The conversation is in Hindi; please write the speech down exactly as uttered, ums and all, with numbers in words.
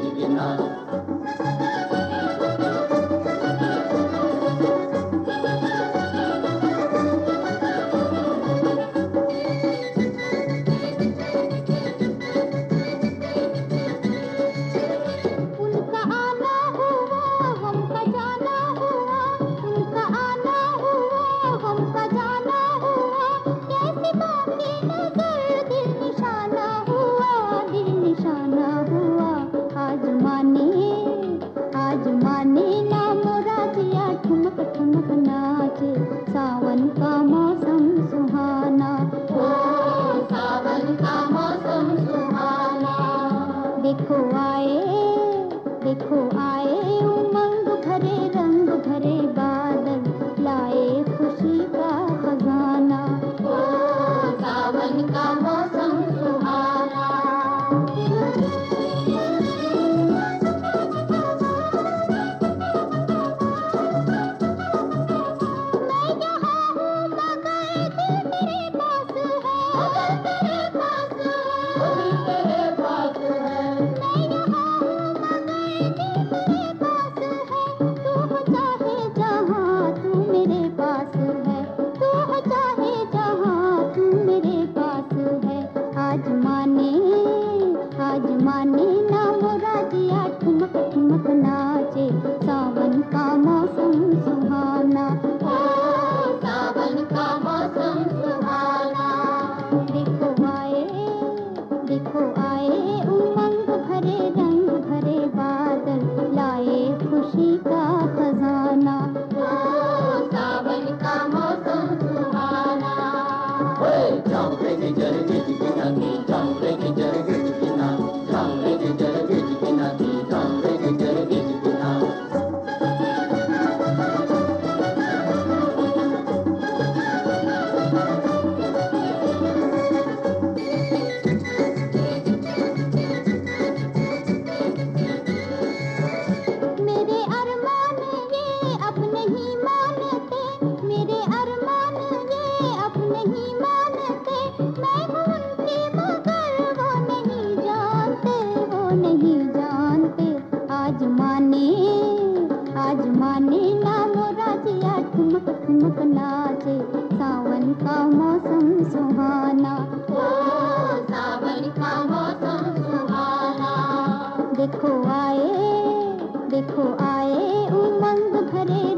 के नाच। उनका आना हुआ हमका जाना हुआ, उनका आना हुआ हमका जाना हुआ, कैसी बाकी नजर दिल निशाना हुआ, दिल निशाना हुआ। आज माने आज माने ना मोरा जिया ठुमक ठुमक नाचे, सावन का मौसम सुहाना, ओ सावन का मौसम सुहाना। देखो आए देखो आए उमंग भरे रंग भरे बादल, लाए खुशी का खजाना, ओ सावन का मौसम सुहाना। मैं यहाँ हूँ मगर दिल तेरे पास है, तेरे पास है, तेरे पास है। मैं यहाँ हूँ मगर दिल तेरे पास है, तू हो चाहे जहाँ तू मेरे पास है, तू हो चाहे जहाँ तू मेरे पास है। आज माने आज माने ना मोरा जिया ठुमक ठुमक नाचे, सावन का मौसम सुहाना, ओ सावन का मौसम सुहाना। देखो आए देखो आए उमंग भरे रंग भरे बादल, लाए खुशी का खजाना, ओ सावन का मौसम सुहाना। ओए झांपड़े के जरगे की नाची, झांपड़े के जरगे की नाच, झांपड़े के जरगे की नाची, झांपड़े के जरगे की नाच। मेरे अरमान ये अब नहीं मानते, मेरे अरमान ये अब नहीं मानते, मैं हूँ उनकी मगर वो नहीं जानते, वो नहीं जानते। आज माने आज माने ना मोरा जिया ठुमक ठुमक नाचे, सावन का मौसम सुहाना, ओ सावन का मौसम सुहाना। देखो आए देखो आए उमंग भरे